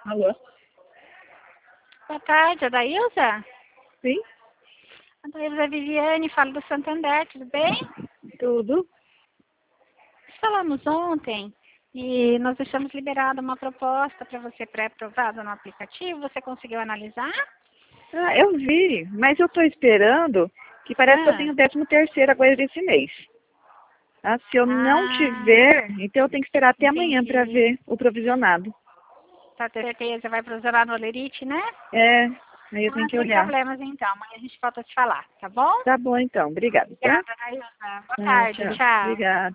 Alô? Boa tarde, é da Ilza? Sim? A da Ilza Viviane, falo do Santander, tudo bem? Tudo? Falamos ontem e nós deixamos liberada uma proposta para você pré-aprovada no aplicativo. Você conseguiu analisar? Ah, eu vi, mas eu estou esperando que parece que eu tenho 13º agora desse mês. Ah, se eu não tiver, então eu tenho que esperar até amanhã para Entendi. ver o provisionado. Tá ter certeza, vai provisionar no Olerite, né? É, aí eu tenho que Sem olhar. problemas então, amanhã a gente volta a te falar, tá bom? Tá bom então, obrigada, tá? Obrigada, Ilza. Boa Ah, tarde, tchau. tchau. Obrigada.